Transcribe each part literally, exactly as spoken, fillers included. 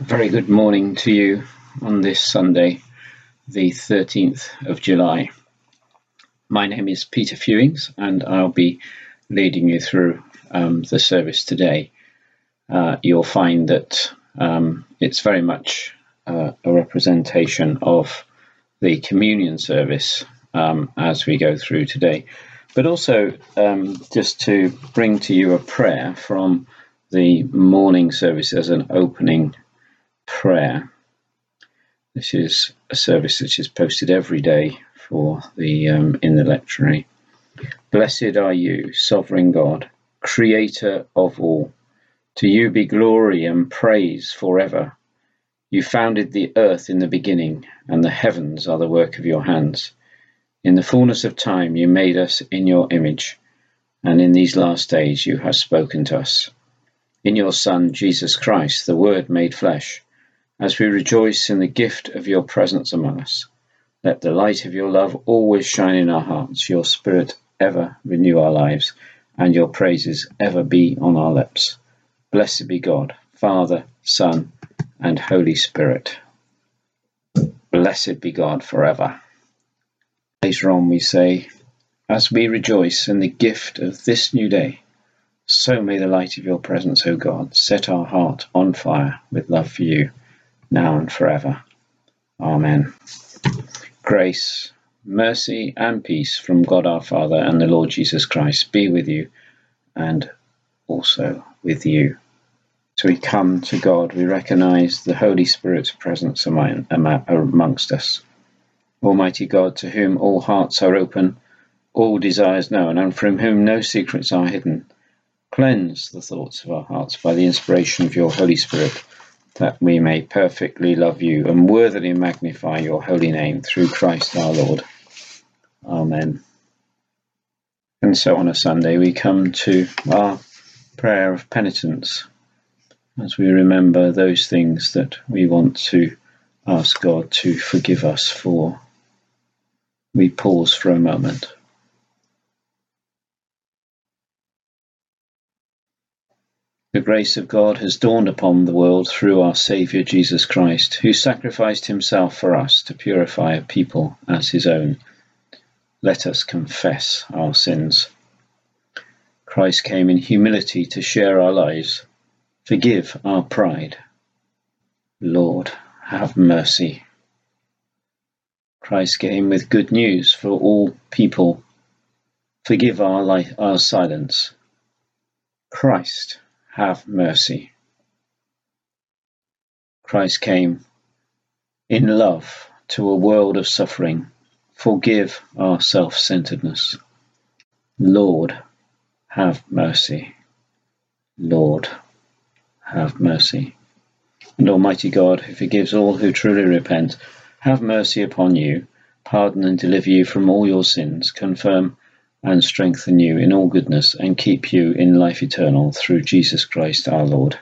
Very good morning to you on this Sunday, the thirteenth of July. My name is Peter Fewings, and I'll be leading you through um, the service today. Uh, you'll find that um, it's very much uh, a representation of the communion service um, as we go through today, but also um, just to bring to you a prayer from the morning service as an opening prayer. This is a service which is posted every day for the um, in the lectionary. Blessed are you, sovereign God, creator of all. To you be glory and praise forever. You founded the earth in the beginning, and the heavens are the work of your hands. In the fullness of time you made us in your image, and in these last days you have spoken to us. In your Son, Jesus Christ, the Word made flesh, as we rejoice in the gift of your presence among us, let the light of your love always shine in our hearts, your Spirit ever renew our lives, and your praises ever be on our lips. Blessed be God, Father, Son, and Holy Spirit. Blessed be God forever. Later on we say, as we rejoice in the gift of this new day, so may the light of your presence, O God, set our heart on fire with love for you, now and forever. Amen. Grace, mercy, and peace from God our Father and the Lord Jesus Christ be with you and also with you. So we come to God, we recognize the Holy Spirit's presence amongst us. Almighty God, to whom all hearts are open, all desires known, and from whom no secrets are hidden, cleanse the thoughts of our hearts by the inspiration of your Holy Spirit, that we may perfectly love you and worthily magnify your holy name through Christ our Lord. Amen. And so on a Sunday we come to our prayer of penitence as we remember those things that we want to ask God to forgive us for. We pause for a moment. The grace of God has dawned upon the world through our Saviour Jesus Christ, who sacrificed himself for us to purify a people as his own. Let us confess our sins. Christ came in humility to share our lives. Forgive our pride. Lord, have mercy. Christ came with good news for all people. Forgive our, life, our silence. Christ, have mercy. Christ came in love to a world of suffering. Forgive our self-centeredness. Lord, have mercy. Lord, have mercy. And Almighty God, who forgives all who truly repent, have mercy upon you, pardon and deliver you from all your sins, confirm and strengthen you in all goodness, and keep you in life eternal through Jesus Christ our Lord.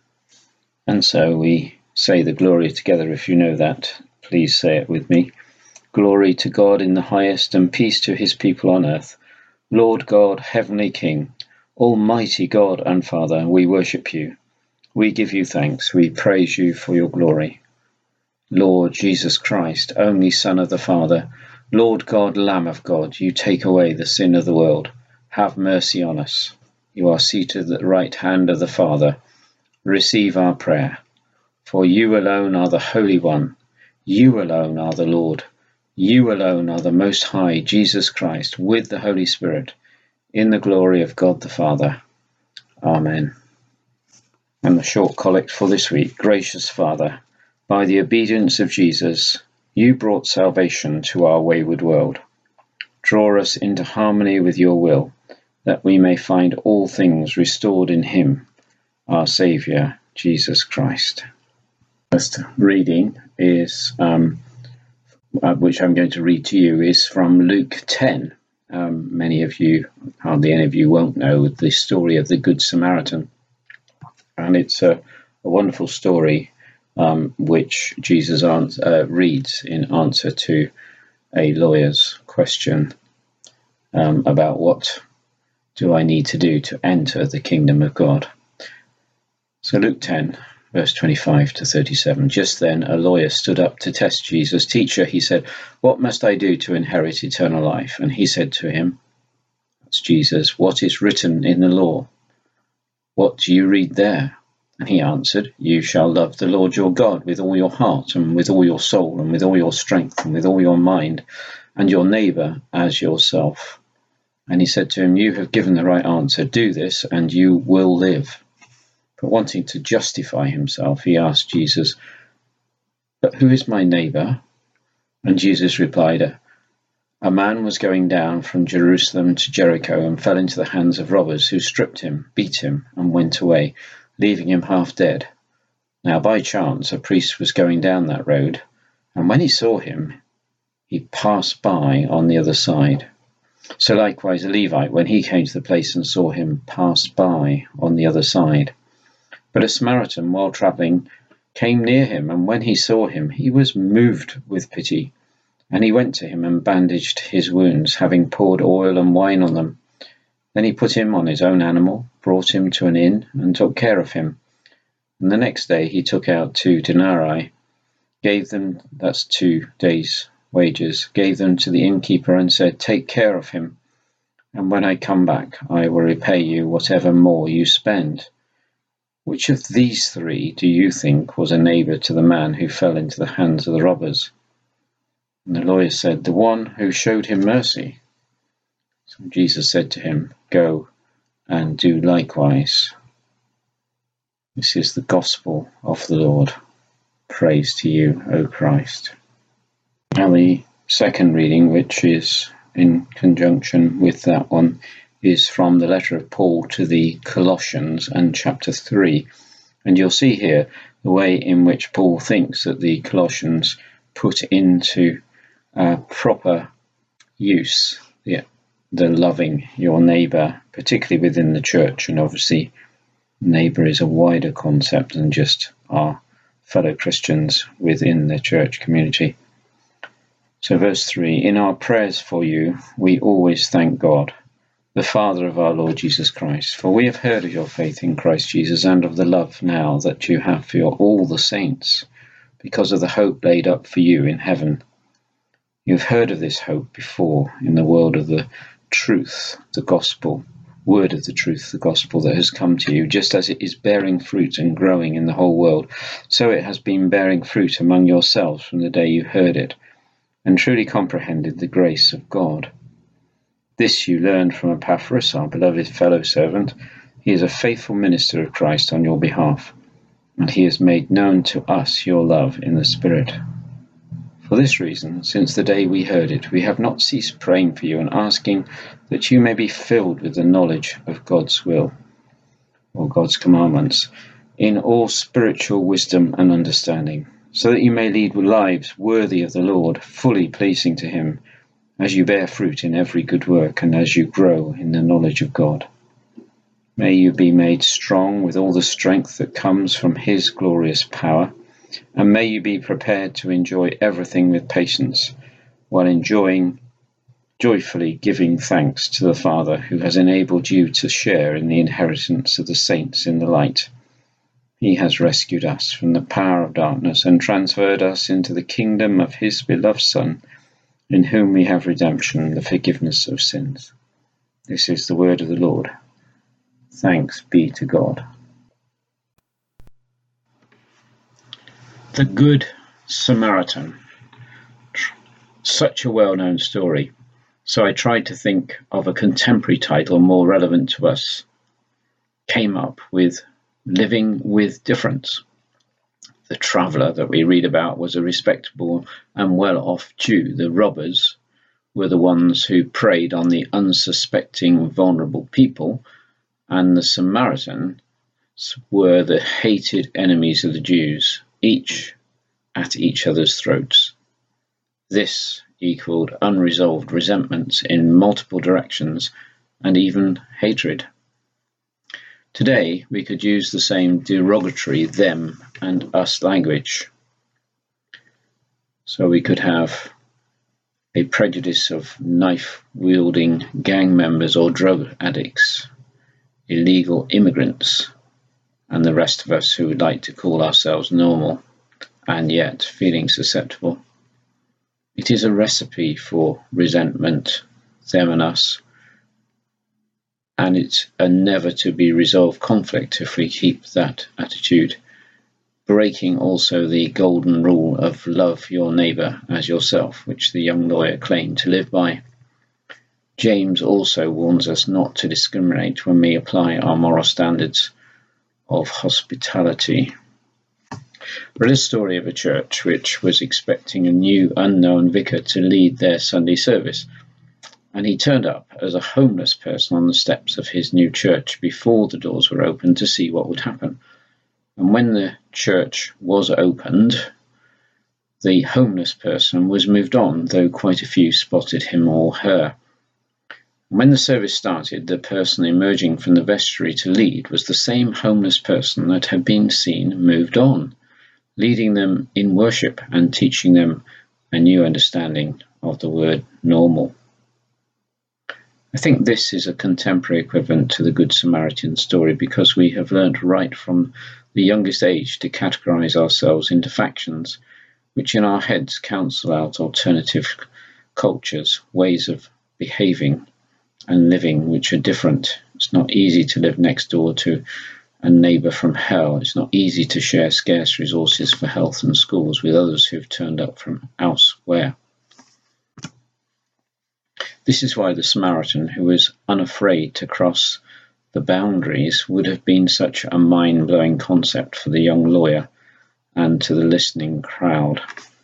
And so we say the Gloria together. If you know that, please say it with me. Glory to God in the highest, and peace to his people on earth. Lord God, heavenly King, almighty God and Father, we worship you. We give you thanks. We praise you for your glory. Lord Jesus Christ, only Son of the Father, Lord God, Lamb of God, you take away the sin of the world. Have mercy on us. You are seated at the right hand of the Father. Receive our prayer. For you alone are the Holy One. You alone are the Lord. You alone are the Most High, Jesus Christ, with the Holy Spirit, in the glory of God the Father. Amen. And the short collect for this week. Gracious Father, by the obedience of Jesus, you brought salvation to our wayward world. Draw us into harmony with your will, that we may find all things restored in him, our Saviour, Jesus Christ. First reading is, um, uh, which I'm going to read to you, is from Luke ten. Um, many of you, hardly any of you, won't know the story of the Good Samaritan. And it's a, a wonderful story um, which Jesus answer, uh, reads in answer to a lawyer's question um, about what do I need to do to enter the kingdom of God. So Luke ten, Verse twenty-five to thirty-seven. Just then a lawyer stood up to test Jesus. Teacher, he said, what must I do to inherit eternal life? And he said to him, that's Jesus, what is written in the law? What do you read there? And he answered, you shall love the Lord your God with all your heart and with all your soul and with all your strength and with all your mind, and your neighbour as yourself. And he said to him, you have given the right answer. Do this and you will live. But wanting to justify himself, he asked Jesus, but who is my neighbour? And Jesus replied, a man was going down from Jerusalem to Jericho and fell into the hands of robbers, who stripped him, beat him, and went away, leaving him half dead. Now by chance a priest was going down that road, and when he saw him, he passed by on the other side. So likewise a Levite, when he came to the place and saw him, passed by on the other side. But a Samaritan, while travelling, came near him, and when he saw him, he was moved with pity. And he went to him and bandaged his wounds, having poured oil and wine on them. Then he put him on his own animal, brought him to an inn, and took care of him. And the next day he took out two denarii, gave them, that's two days' wages, gave them to the innkeeper, and said, take care of him, and when I come back I will repay you whatever more you spend. Which of these three do you think was a neighbour to the man who fell into the hands of the robbers? And the lawyer said, the one who showed him mercy. So Jesus said to him, go and do likewise. This is the gospel of the Lord. Praise to you, O Christ. Now the second reading, which is in conjunction with that one, is from the letter of Paul to the Colossians and chapter three. And you'll see here the way in which Paul thinks that the Colossians put into uh, proper use the, the loving your neighbour, particularly within the church. And obviously neighbour is a wider concept than just our fellow Christians within the church community. So verse three, in our prayers for you, we always thank God, the Father of our Lord Jesus Christ, for we have heard of your faith in Christ Jesus and of the love now that you have for your, all the saints, because of the hope laid up for you in heaven. You have heard of this hope before in the world of the truth, the gospel, word of the truth, the gospel that has come to you, just as it is bearing fruit and growing in the whole world, so it has been bearing fruit among yourselves from the day you heard it, and truly comprehended the grace of God. This you learned from Epaphras, our beloved fellow servant. He is a faithful minister of Christ on your behalf, and he has made known to us your love in the Spirit. For this reason, since the day we heard it, we have not ceased praying for you and asking that you may be filled with the knowledge of God's will, or God's commandments, in all spiritual wisdom and understanding, so that you may lead lives worthy of the Lord, fully pleasing to him, as you bear fruit in every good work and as you grow in the knowledge of God. May you be made strong with all the strength that comes from his glorious power, and may you be prepared to enjoy everything with patience, while enjoying, joyfully giving thanks to the Father who has enabled you to share in the inheritance of the saints in the light. He has rescued us from the power of darkness and transferred us into the kingdom of his beloved Son, in whom we have redemption, the forgiveness of sins. This is the word of the Lord. Thanks be to God. The Good Samaritan. Such a well-known story. So I tried to think of a contemporary title more relevant to us. Came up with Living with Difference. The traveller that we read about was a respectable and well-off Jew. The robbers were the ones who preyed on the unsuspecting, vulnerable people, and the Samaritans were the hated enemies of the Jews, each at each other's throats. This equaled unresolved resentments in multiple directions and even hatred. Today, we could use the same derogatory them and us language. So we could have a prejudice of knife-wielding gang members or drug addicts, illegal immigrants, and the rest of us who would like to call ourselves normal and yet feeling susceptible. It is a recipe for resentment, them and us, and it's a never to be resolved conflict if we keep that attitude, breaking also the golden rule of love your neighbour as yourself, which the young lawyer claimed to live by. James also warns us not to discriminate when we apply our moral standards of hospitality. Read a story of a church which was expecting a new unknown vicar to lead their Sunday service, and he turned up as a homeless person on the steps of his new church before the doors were opened to see what would happen. And when the church was opened, the homeless person was moved on, though quite a few spotted him or her. When the service started, the person emerging from the vestry to lead was the same homeless person that had been seen moved on, leading them in worship and teaching them a new understanding of the word normal. I think this is a contemporary equivalent to the Good Samaritan story, because we have learnt right from the youngest age to categorize ourselves into factions, which in our heads cancel out alternative cultures, ways of behaving and living which are different. It's not easy to live next door to a neighbour from hell. It's not easy to share scarce resources for health and schools with others who've turned up from elsewhere. This is why the Samaritan, who was unafraid to cross the boundaries, would have been such a mind-blowing concept for the young lawyer and to the listening crowd.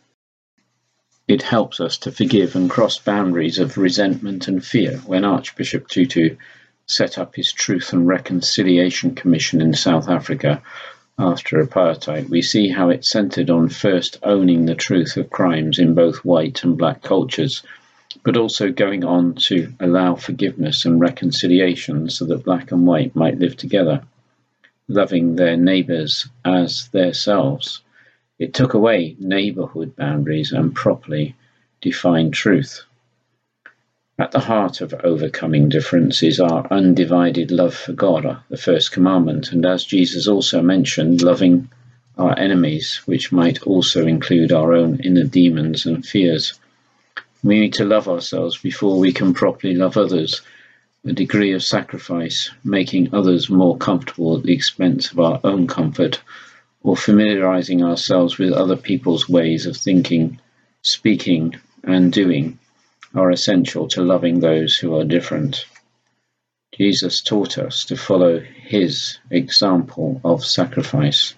It helps us to forgive and cross boundaries of resentment and fear. When Archbishop Tutu set up his Truth and Reconciliation Commission in South Africa after apartheid, we see how it centred on first owning the truth of crimes in both white and black cultures, but also going on to allow forgiveness and reconciliation so that black and white might live together, loving their neighbours as themselves. It took away neighbourhood boundaries and properly defined truth. At the heart of overcoming difference is our undivided love for God, the first commandment, and as Jesus also mentioned, loving our enemies, which might also include our own inner demons and fears. We need to love ourselves before we can properly love others, a degree of sacrifice, making others more comfortable at the expense of our own comfort, or familiarizing ourselves with other people's ways of thinking, speaking, and doing, are essential to loving those who are different. Jesus taught us to follow his example of sacrifice.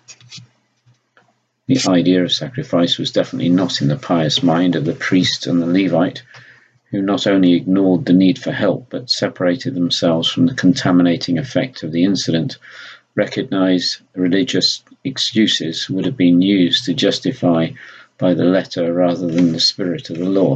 The idea of sacrifice was definitely not in the pious mind of the priest and the Levite, who not only ignored the need for help, but separated themselves from the contaminating effect of the incident. Recognized religious excuses would have been used to justify by the letter rather than the spirit of the law.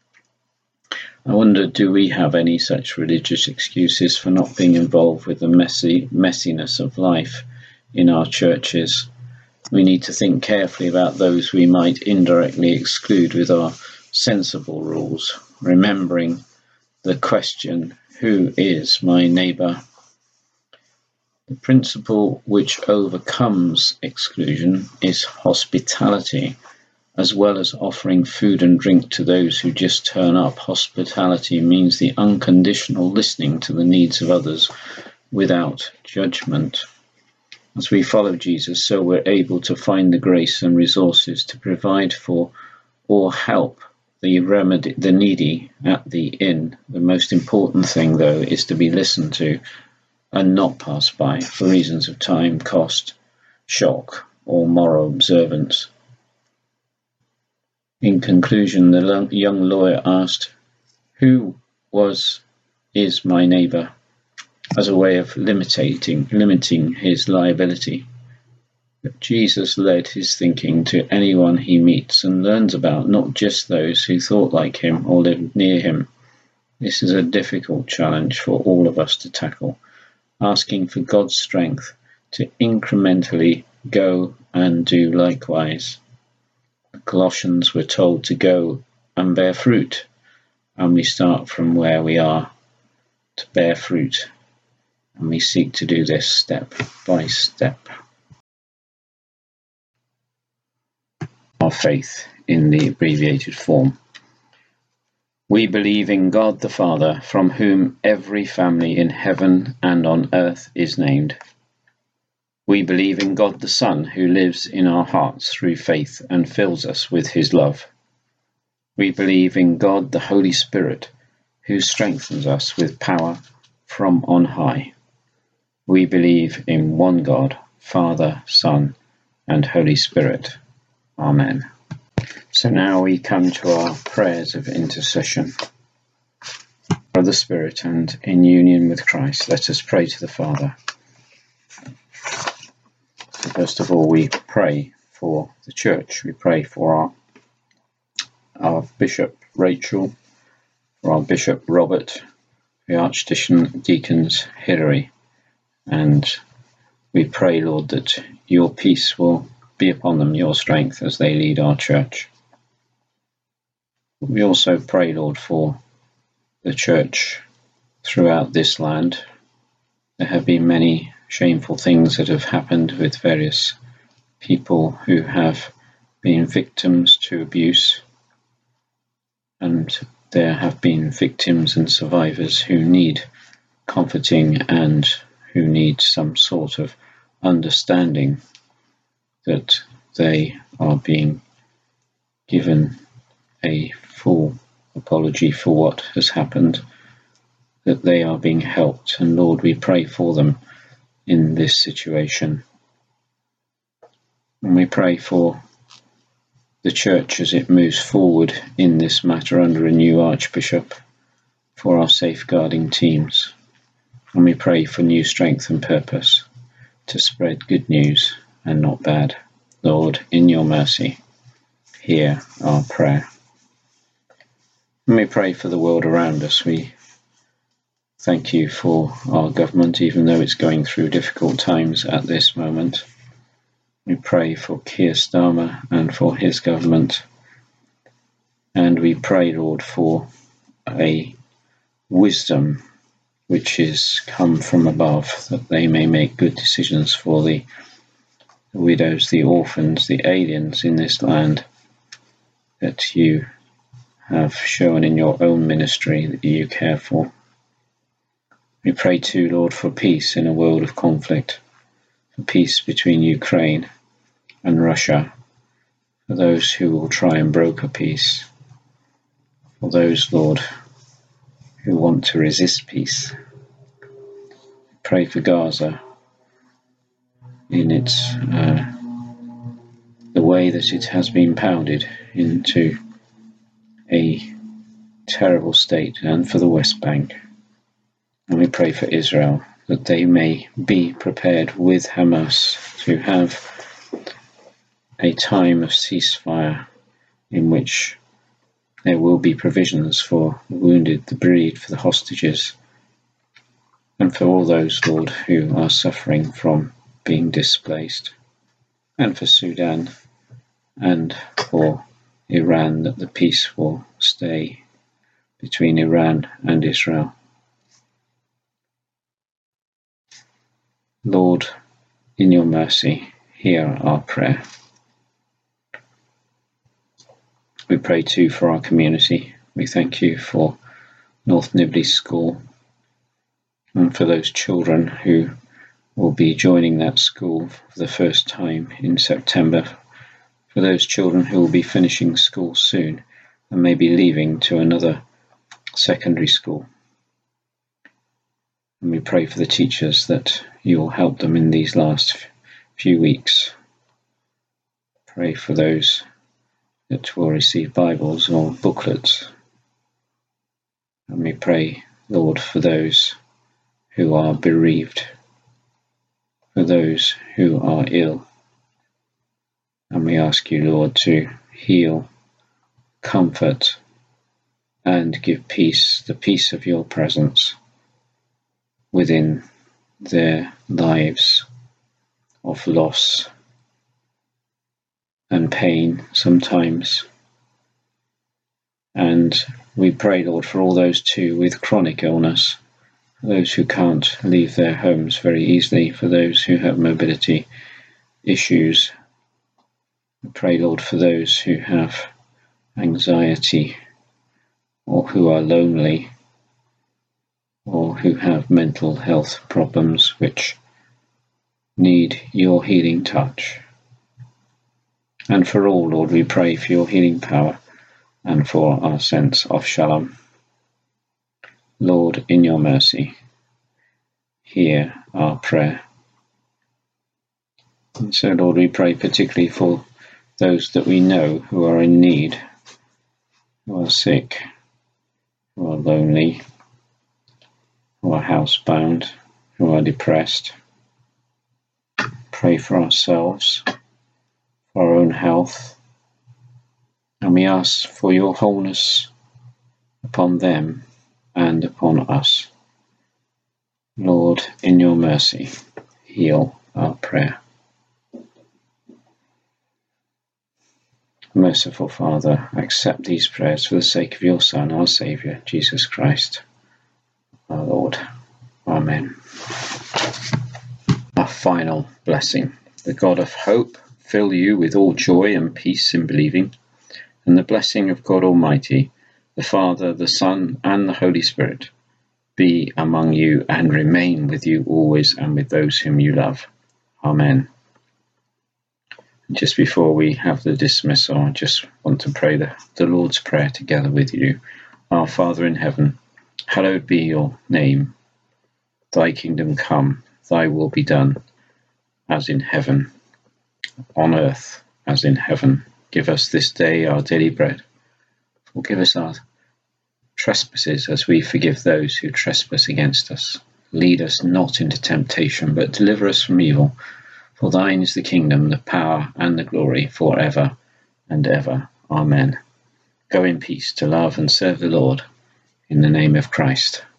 I wonder, do we have any such religious excuses for not being involved with the messy messiness of life in our churches? We need to think carefully about those we might indirectly exclude with our sensible rules, remembering the question, who is my neighbour? The principle which overcomes exclusion is hospitality, as well as offering food and drink to those who just turn up. Hospitality means the unconditional listening to the needs of others without judgment. As we follow Jesus, so we're able to find the grace and resources to provide for or help the remedy, the needy at the inn. The most important thing, though, is to be listened to and not pass by for reasons of time, cost, shock, or moral observance. In conclusion, the young lawyer asked, "Who was, is my neighbour?" as a way of limiting, limiting his liability. But Jesus led his thinking to anyone he meets and learns about, not just those who thought like him or lived near him. This is a difficult challenge for all of us to tackle, asking for God's strength to incrementally go and do likewise. The Colossians were told to go and bear fruit, and we start from where we are to bear fruit and we seek to do this step by step. Our faith in the abbreviated form. We believe in God the Father, from whom every family in heaven and on earth is named. We believe in God the Son, who lives in our hearts through faith and fills us with his love. We believe in God the Holy Spirit, who strengthens us with power from on high. We believe in one God, Father, Son, and Holy Spirit. Amen. So now we come to our prayers of intercession. For the Spirit and in union with Christ, let us pray to the Father. First of all, we pray for the Church. We pray for our, our Bishop Rachel, for our Bishop Robert, the Archdeacon Deacons Hilary, and we pray, Lord, that your peace will be upon them, your strength, as they lead our Church. We also pray, Lord, for the Church throughout this land. There have been many shameful things that have happened with various people who have been victims to abuse, and there have been victims and survivors who need comforting and who need some sort of understanding that they are being given a full apology for what has happened, that they are being helped. And Lord, we pray for them in this situation. And we pray for the Church as it moves forward in this matter under a new Archbishop, for our safeguarding teams. And we pray for new strength and purpose to spread good news and not bad. Lord, in your mercy, hear our prayer. And we pray for the world around us. We thank you for our government, even though it's going through difficult times at this moment. We pray for Keir Starmer and for his government. And we pray, Lord, for a wisdom which is come from above, that they may make good decisions for the widows, the orphans, the aliens in this land, that you have shown in your own ministry that you care for. We pray too, Lord, for peace in a world of conflict, for peace between Ukraine and Russia, for those who will try and broker peace, for those, Lord, who want to resist peace. Pray for Gaza in its uh, the way that it has been pounded into a terrible state, and for the West Bank. And we pray for Israel, that they may be prepared with Hamas to have a time of ceasefire in which there will be provisions for the wounded, the bereaved, for the hostages, and for all those, Lord, who are suffering from being displaced, and for Sudan, and for Iran, that the peace will stay between Iran and Israel. Lord, in your mercy, hear our prayer. We pray too for our community. We thank you for North Nibley School, and for those children who will be joining that school for the first time in September, for those children who will be finishing school soon and may be leaving to another secondary school. And we pray for the teachers that you will help them in these last few weeks. Pray for those that will receive Bibles or booklets. And we pray, Lord, for those who are bereaved, for those who are ill. And we ask you, Lord, to heal, comfort, and give peace, the peace of your presence within their lives of loss and pain sometimes. And we pray, Lord, for all those too with chronic illness, for those who can't leave their homes very easily, for those who have mobility issues. We pray, Lord, for those who have anxiety or who are lonely or who have mental health problems which need your healing touch. And for all, Lord, we pray for your healing power and for our sense of shalom. Lord, in your mercy, hear our prayer. And so, Lord, we pray particularly for those that we know who are in need, who are sick, who are lonely, who are housebound, who are depressed. Pray for ourselves, for our own health, and we ask for your wholeness upon them and upon us. Lord, in your mercy, heal our prayer. Merciful Father, accept these prayers for the sake of your Son, our Saviour, Jesus Christ, our Lord. Amen. Our final blessing. The God of hope fill you with all joy and peace in believing, and the blessing of God Almighty, the Father, the Son, and the Holy Spirit, be among you and remain with you always and with those whom you love. Amen. Just before we have the dismissal, I just want to pray the, the Lord's Prayer together with you. Our Father in heaven, hallowed be your name. Thy kingdom come, thy will be done, as in heaven, on earth as in heaven. Give us this day our daily bread. Forgive us our trespasses as we forgive those who trespass against us. Lead us not into temptation, but deliver us from evil. For thine is the kingdom, the power, and the glory, for ever and ever. Amen. Go in peace to love and serve the Lord, in the name of Christ.